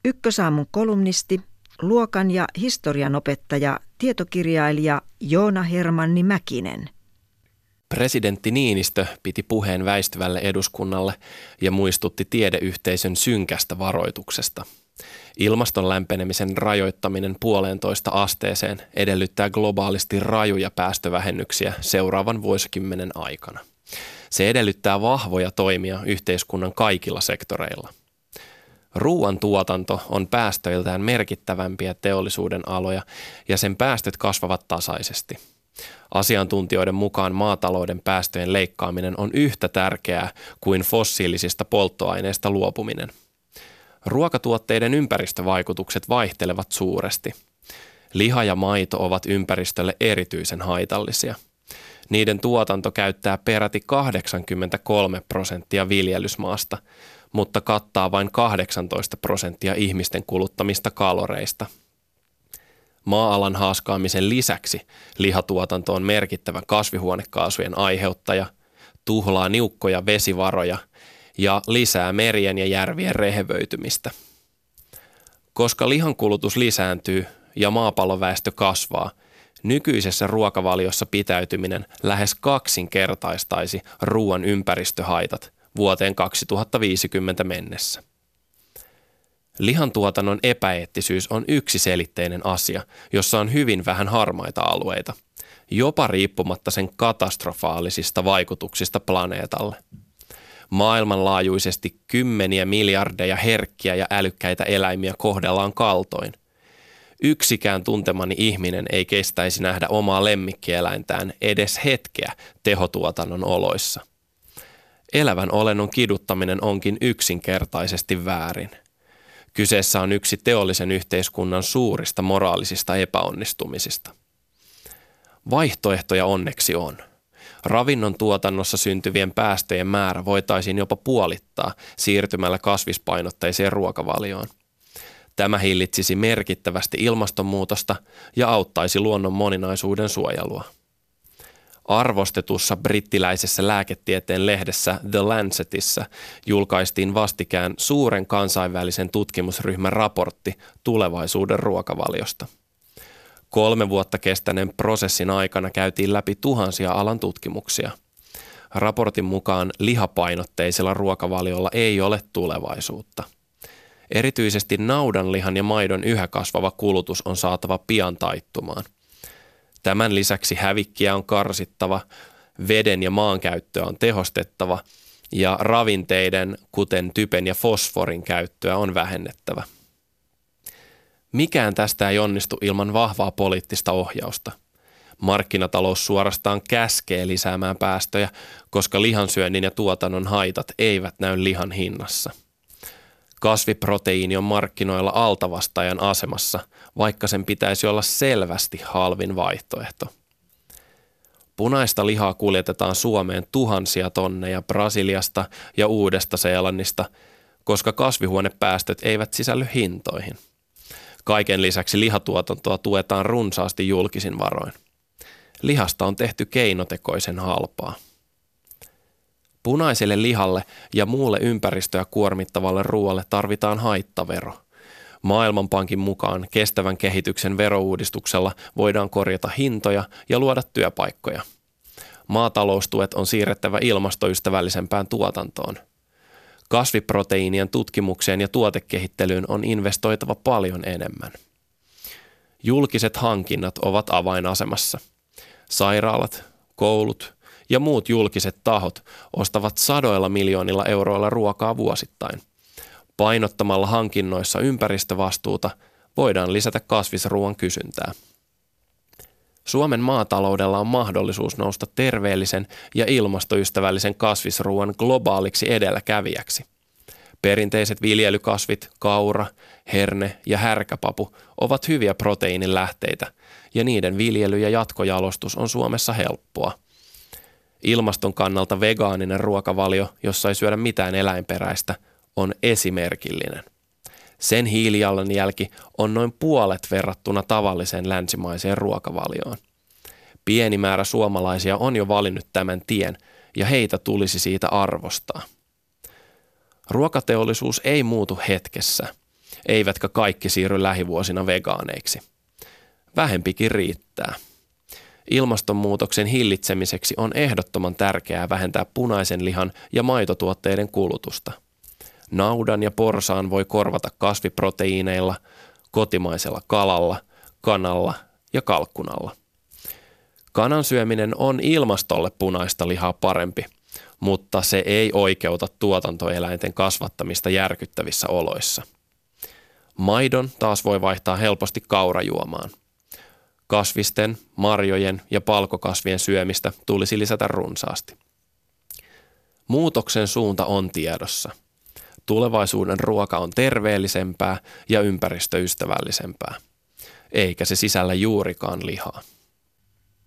Ykkösaamun kolumnisti, luokan- ja historianopettaja, tietokirjailija Joona Hermanni Mäkinen. Presidentti Niinistö piti puheen väistyvälle eduskunnalle ja muistutti tiedeyhteisön synkästä varoituksesta. Ilmaston lämpenemisen rajoittaminen 1,5 asteeseen edellyttää globaalisti rajuja päästövähennyksiä seuraavan vuosikymmenen aikana. Se edellyttää vahvoja toimia yhteiskunnan kaikilla sektoreilla. Ruoantuotanto on päästöiltään merkittävämpiä teollisuuden aloja ja sen päästöt kasvavat tasaisesti. Asiantuntijoiden mukaan maatalouden päästöjen leikkaaminen on yhtä tärkeää kuin fossiilisista polttoaineista luopuminen. Ruokatuotteiden ympäristövaikutukset vaihtelevat suuresti. Liha ja maito ovat ympäristölle erityisen haitallisia. Niiden tuotanto käyttää peräti 83% viljelysmaasta, mutta kattaa vain 18% ihmisten kuluttamista kaloreista. Maa-alan haaskaamisen lisäksi lihatuotanto on merkittävä kasvihuonekaasujen aiheuttaja, tuhlaa niukkoja vesivaroja ja lisää merien ja järvien rehevöitymistä. Koska lihankulutus lisääntyy ja maapalloväestö kasvaa, nykyisessä ruokavaliossa pitäytyminen lähes kaksinkertaistaisi ruoan ympäristöhaitat vuoteen 2050 mennessä. Lihantuotannon epäeettisyys on yksiselitteinen asia, jossa on hyvin vähän harmaita alueita, jopa riippumatta sen katastrofaalisista vaikutuksista planeetalle. Maailmanlaajuisesti kymmeniä miljardeja herkkiä ja älykkäitä eläimiä kohdellaan kaltoin. Yksikään tuntemani ihminen ei kestäisi nähdä omaa lemmikkieläintään edes hetkeä tehotuotannon oloissa. Elävän olennon kiduttaminen onkin yksinkertaisesti väärin. Kyseessä on yksi teollisen yhteiskunnan suurista moraalisista epäonnistumisista. Vaihtoehtoja onneksi on. Ravinnon tuotannossa syntyvien päästöjen määrä voitaisiin jopa puolittaa siirtymällä kasvispainotteiseen ruokavalioon. Tämä hillitsisi merkittävästi ilmastonmuutosta ja auttaisi luonnon moninaisuuden suojelua. Arvostetussa brittiläisessä lääketieteen lehdessä The Lancetissa julkaistiin vastikään suuren kansainvälisen tutkimusryhmän raportti tulevaisuuden ruokavaliosta. 3 vuotta kestäneen prosessin aikana käytiin läpi tuhansia alan tutkimuksia. Raportin mukaan lihapainotteisella ruokavaliolla ei ole tulevaisuutta. Erityisesti naudanlihan ja maidon yhä kasvava kulutus on saatava pian taittumaan. Tämän lisäksi hävikkiä on karsittava, veden ja maankäyttöä on tehostettava ja ravinteiden, kuten typen ja fosforin käyttöä on vähennettävä. Mikään tästä ei onnistu ilman vahvaa poliittista ohjausta. Markkinatalous suorastaan käskee lisäämään päästöjä, koska lihansyönnin ja tuotannon haitat eivät näy lihan hinnassa. Kasviproteiini on markkinoilla altavastaajan asemassa, vaikka sen pitäisi olla selvästi halvin vaihtoehto. Punaista lihaa kuljetetaan Suomeen tuhansia tonneja Brasiliasta ja Uudesta-Seelannista, koska kasvihuonepäästöt eivät sisälly hintoihin. Kaiken lisäksi lihatuotantoa tuetaan runsaasti julkisin varoin. Lihasta on tehty keinotekoisen halpaa. Punaiselle lihalle ja muulle ympäristöä kuormittavalle ruoalle tarvitaan haittavero. Maailmanpankin mukaan kestävän kehityksen verouudistuksella voidaan korjata hintoja ja luoda työpaikkoja. Maataloustuet on siirrettävä ilmastoystävällisempään tuotantoon. Kasviproteiinien tutkimukseen ja tuotekehittelyyn on investoitava paljon enemmän. Julkiset hankinnat ovat avainasemassa. Sairaalat, koulut ja muut julkiset tahot ostavat sadoilla miljoonilla euroilla ruokaa vuosittain. Painottamalla hankinnoissa ympäristövastuuta voidaan lisätä kasvisruoan kysyntää. Suomen maataloudella on mahdollisuus nousta terveellisen ja ilmastoystävällisen kasvisruoan globaaliksi edelläkävijäksi. Perinteiset viljelykasvit, kaura, herne ja härkäpapu ovat hyviä proteiinin lähteitä ja niiden viljely ja jatkojalostus on Suomessa helppoa. Ilmaston kannalta vegaaninen ruokavalio, jossa ei syödä mitään eläinperäistä, on esimerkillinen. Sen hiilijalanjälki on noin puolet verrattuna tavalliseen länsimaiseen ruokavalioon. Pieni määrä suomalaisia on jo valinnut tämän tien ja heitä tulisi siitä arvostaa. Ruokateollisuus ei muutu hetkessä. eivätkä kaikki siirry lähivuosina vegaaneiksi. Vähempikin riittää. Ilmastonmuutoksen hillitsemiseksi on ehdottoman tärkeää vähentää punaisen lihan ja maitotuotteiden kulutusta. Naudan ja porsaan voi korvata kasviproteiineilla, kotimaisella kalalla, kanalla ja kalkkunalla. Kanan syöminen on ilmastolle punaista lihaa parempi, mutta se ei oikeuta tuotantoeläinten kasvattamista järkyttävissä oloissa. Maidon taas voi vaihtaa helposti kaurajuomaan. Kasvisten, marjojen ja palkokasvien syömistä tulisi lisätä runsaasti. Muutoksen suunta on tiedossa. Tulevaisuuden ruoka on terveellisempää ja ympäristöystävällisempää, eikä se sisällä juurikaan lihaa.